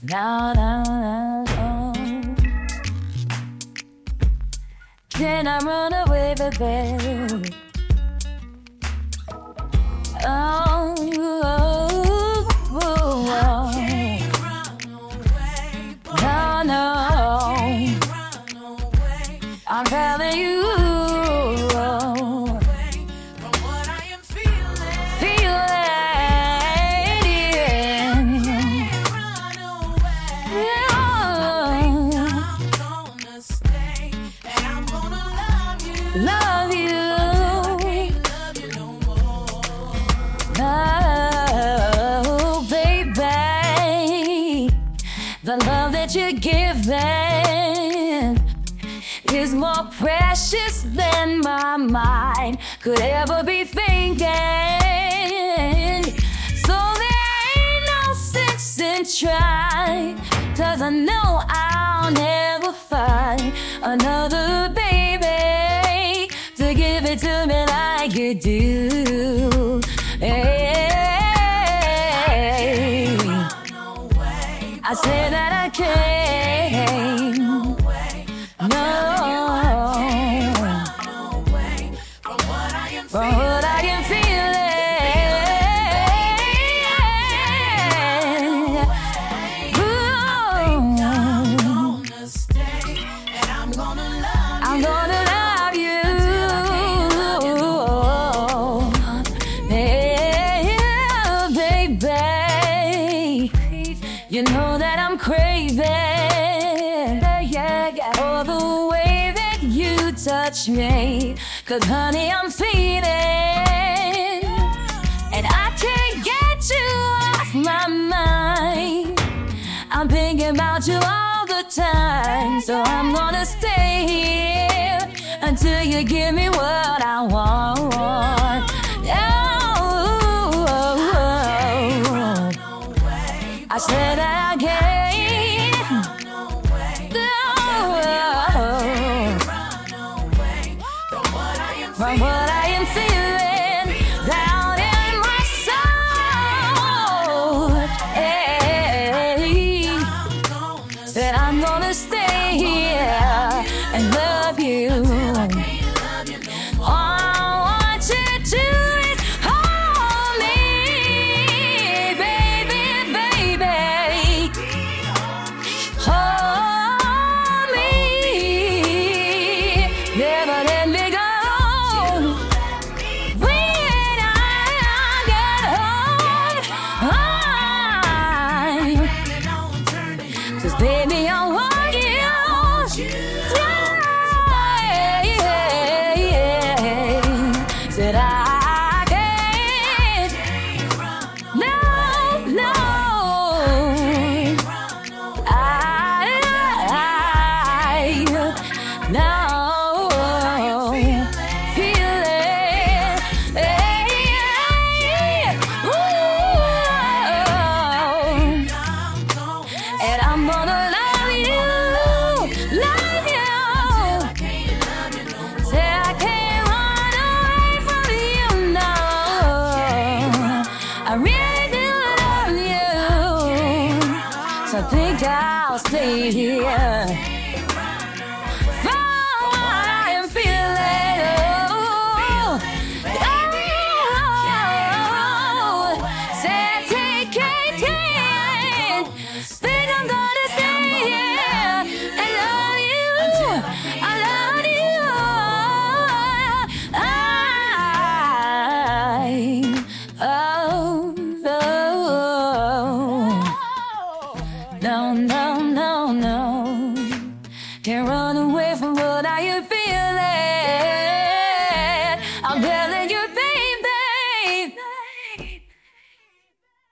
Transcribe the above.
No, no, no, no. Can I run away, baby? Oh, oh, oh, oh. No, no. I'm telling you. Love you, oh baby, the love that you're giving is more precious than my mind could ever be thinking. So there ain't no sense in trying, 'cause I know I'll never find another baby to give it to me like you do. Hey, I say that I can't. No, from what I am feeling. Ooh, I'm gonna love you. You know that I'm craving, yeah, for the way that you touch me. 'Cause honey, I'm feeding, and I can't get you off my mind. I'm thinking about you all the time, so I'm gonna stay here until you give me what I want. I said I can't. No, from what I am feeling down in my soul. Hey, said I'm gonna stay here and love you. Never let me go. When I get home, 'cause baby, I want you. Yeah. Said I can't. No, no. No. And I'm gonna love you. Say I can't run away from you, no. I really do love you, so I think I'll stay here. For what I am feeling, say I can't. Think I'm gonna stay here and love you. I love you. No, no, no, no. Can't run away from what I am feeling. I'm telling